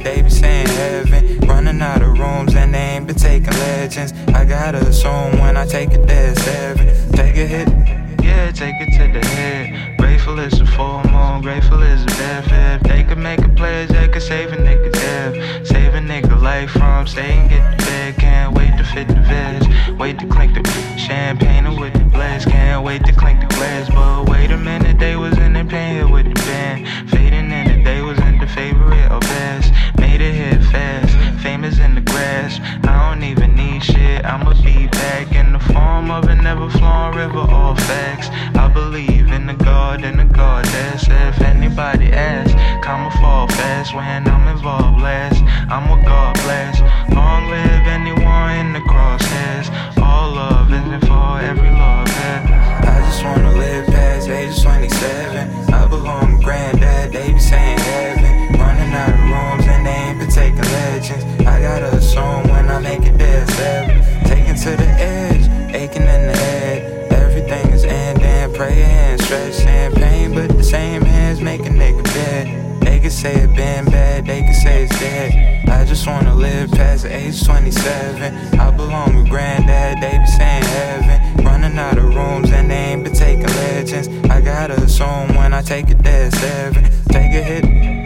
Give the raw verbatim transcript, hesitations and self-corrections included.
they be saying heaven. Running out of rooms and they ain't been taking legends. I gotta assume when I take it there's seven. Take a hit, yeah, take it to the head. Grateful is a full moon, grateful is a death. If they could make a pledge, they could save a nigga death. Save a nigga life from stay and get to bed. Can't wait to fit the veg, wait to clink the champagne with the blast. Can't wait to clink the glass, but wait a minute, they was in the pain here with the band. Fading in the day was in the favorite or best. Made it hit fast, famous in the grass. I don't even need shit, I'ma be back in the form of a never flowing river, all facts. I believe in the God and the goddess. If anybody asks, I'ma fall fast when I'm involved last. I'm a God bless, long live anyone in the crosshairs. All love isn't for every love has. I just wanna live past age twenty-seven. I belong to granddad, they be saying heaven. Running out of rooms and they ain't been taking legends. I gotta assume when I make it there's seven. Taken to the edge, aching in the head. Everything is ending, pray your hands stretch. Champagne, but the same hands make a nigga dead. They can say it been bad, they can say it's dead. I just wanna live past age twenty-seven. I belong to granddad, they be saying heaven. Running out of rooms and they ain't been taking legends. I gotta assume when I take it there's seven. Take a hit,